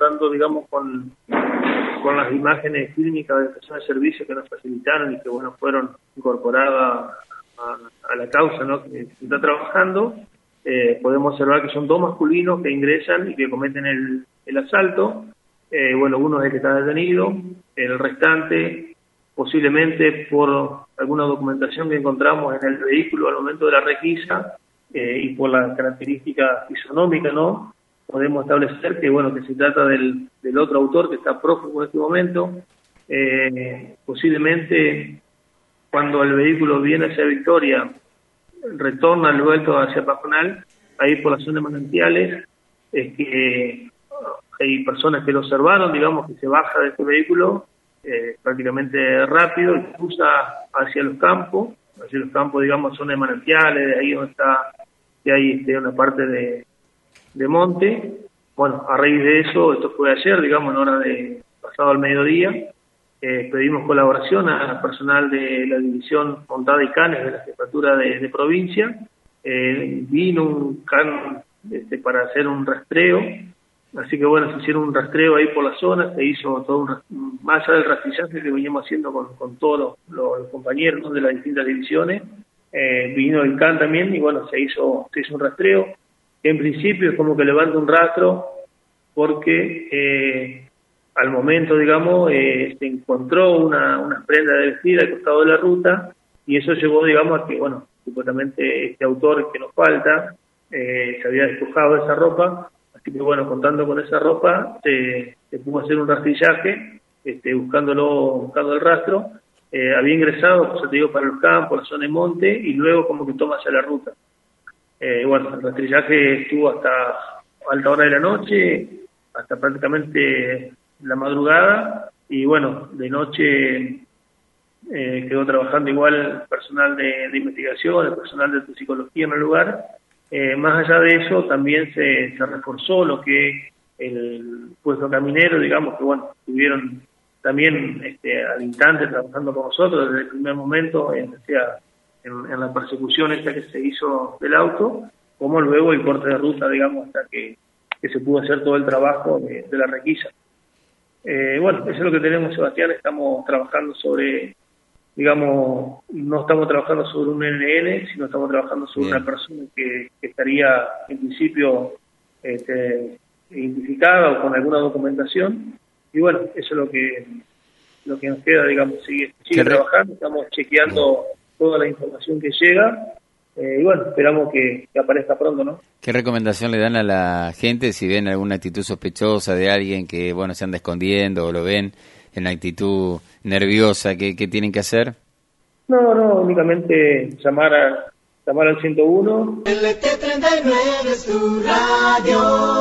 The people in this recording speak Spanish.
contando, digamos, con las imágenes fílmicas de personas de servicio que nos facilitaron y que, bueno, fueron incorporadas a la causa, ¿no?, que se está trabajando. Podemos observar que son 2 masculinos que ingresan y que cometen el asalto. Bueno, uno es el que está detenido, el restante, posiblemente por alguna documentación que encontramos en el vehículo al momento de la requisa y por la característica fisonómica, ¿no?, podemos establecer que, bueno, que se trata del otro autor que está prófugo en este momento. Posiblemente cuando el vehículo viene hacia Victoria, retorna al vuelto hacia Pajonal, ahí por la zona de Manantiales, es que hay personas que lo observaron, digamos, que se baja de este vehículo prácticamente rápido y cruza hacia los campos, digamos, zona de Manantiales, de ahí donde está, que hay una parte de monte. Bueno, a raíz de eso, esto fue ayer, digamos, en hora de pasado al mediodía, pedimos colaboración al personal de la División Montada y Canes de la Jefatura de Provincia. Vino un can para hacer un rastreo, así que bueno, se hicieron un rastreo ahí por la zona, se hizo todo más allá del rastrillaje que veníamos haciendo con todos los compañeros, ¿no?, de las distintas divisiones. Vino el can también y bueno, se hizo un rastreo. En principio es como que levanta un rastro porque al momento, digamos, se encontró una prenda de vestir al costado de la ruta y eso llevó, digamos, a que, bueno, supuestamente este autor que nos falta se había despojado de esa ropa, así que, bueno, contando con esa ropa se pudo hacer un rastrillaje, buscando el rastro. Había ingresado, pues te digo, para los campos, la zona de monte y luego como que toma hacia la ruta. Bueno, el rastrillaje estuvo hasta alta hora de la noche, hasta prácticamente la madrugada, y bueno, de noche quedó trabajando igual el personal de investigación, el personal de psicología en el lugar. Más allá de eso, también se reforzó lo que el puesto caminero, digamos, que bueno, estuvieron también al instante trabajando con nosotros desde el primer momento, en la persecución esta que se hizo del auto, como luego el corte de ruta, digamos, hasta que se pudo hacer todo el trabajo de la requisa. Bueno, eso es lo que tenemos, Sebastián. Estamos trabajando sobre, digamos, no estamos trabajando sobre un NN, sino estamos trabajando sobre una persona que estaría en principio identificada o con alguna documentación. Y bueno, eso es lo que nos queda, digamos, sigue trabajando, estamos chequeando toda la información que llega. Y bueno, esperamos que aparezca pronto, ¿no? ¿Qué recomendación le dan a la gente si ven alguna actitud sospechosa de alguien que, bueno, se anda escondiendo o lo ven en la actitud nerviosa? ¿Qué tienen que hacer? No, únicamente llamar al 101. LT39 es tu radio.